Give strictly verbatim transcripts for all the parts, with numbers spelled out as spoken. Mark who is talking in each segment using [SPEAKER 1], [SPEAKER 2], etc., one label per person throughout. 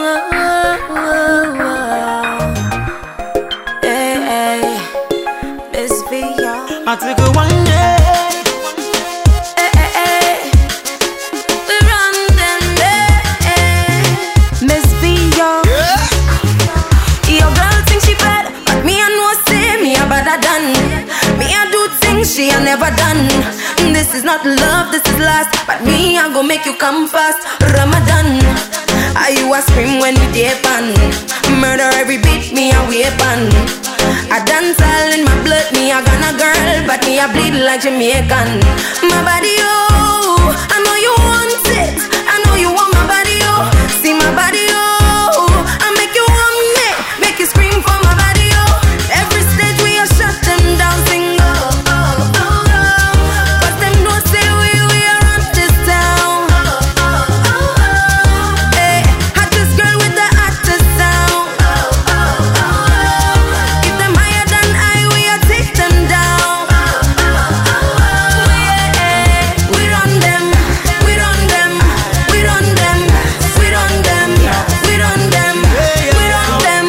[SPEAKER 1] I took a one day. Hey, hey, hey. We run them day. Miss V, yo. Yeah. Your girl think she bad, but me I know say me a better done. Me I do things she a never done. This is not love, this is lust. But me I go make you come fast. Ramadan. Are you a scream when we dip on? Murder every beat, me a weapon. I dance all in my blood, me a Ghana girl, but me a bleed like Jamaican. My body, oh, I know you want it. I know you want my body, oh. See my body, oh, I make you want me, make you scream for my body, oh. Every stage we a shut them down, sing oh, oh, oh, oh. But them don't say we, we are on this town. Oh, oh, oh, oh. Hey, hottest girl with the hottest sound. Oh, oh, oh, oh. If them higher than I, we a take them down. Oh, oh, oh, oh. Yeah, we run them, we run them, we run them, we run them, we run them, we run them.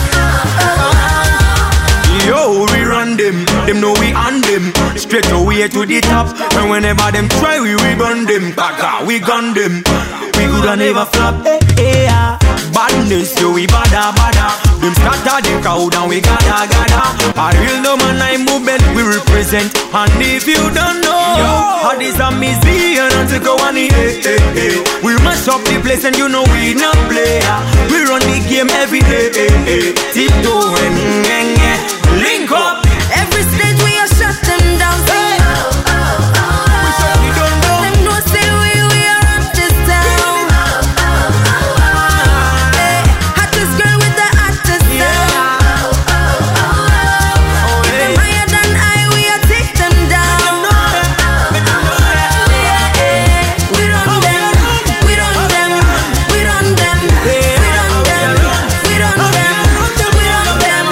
[SPEAKER 2] Yo, we run them, them know we on them. Straight away to the top. And whenever them try, we rerun them. Baga, we gun them. We coulda never flop. Hey, hey, yeah. Badness, yo, we bada bada. Them scatter the crowd and we gada gada. A real no man I movement we represent. And if you don't know, how this a museum and to go on it. Hey, hey, hey. We mash up the place and you know we not play. We run the game every day. Hey, hey. Tiptoe and mm, mm, link up.
[SPEAKER 1] Every stage we a shut them down. Say, oh, oh, oh, oh.
[SPEAKER 2] We don't know.
[SPEAKER 1] Them no say we, we are on this town. Oh, oh, oh, oh. Hey, hottest girl with the hottest sound. Oh, oh, oh, oh. If them higher than I, we a take them down. Oh, oh, oh, oh. Yeah, yeah. We run them, we run them, we run them, we run them, we run them, we run them.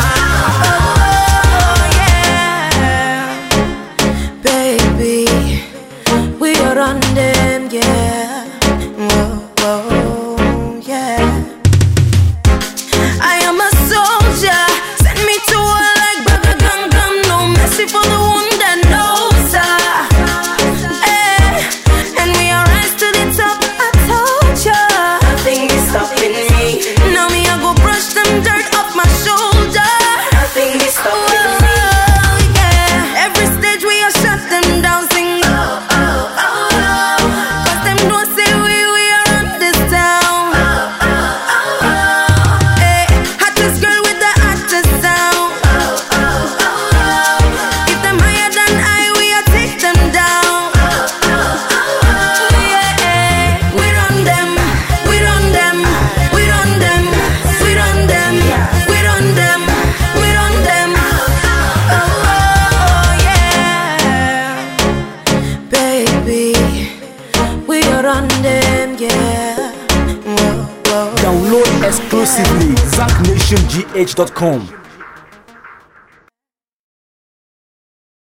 [SPEAKER 1] Oh, yeah. Baby, we are on them, yeah. Whoa, whoa, yeah. I am a soldier, send me to war like Burger Gun Gum. No mercy for the wounded, no sir. Hey, and we are rise to the top, I told ya. Nothing is stopping me. Now me I go brush them dirt off my shoulder. Nothing is stopping me. Yeah, every stage we a shut them down, sing oh, oh, oh, oh. Cause them don't say we, we are on this town. Oh, oh, oh, oh. Hey, hottest girl with the hottest sound. Oh, oh, oh, oh. If them higher than I, we a take them down. Oh, oh, oh, oh. Yeah, we run them, we run them, we run them, we run them, we run them, we run them. Oh, oh, yeah. Baby, we are on them, yeah. Whoa, whoa.
[SPEAKER 3] Download exclusively zack nation g h dot com.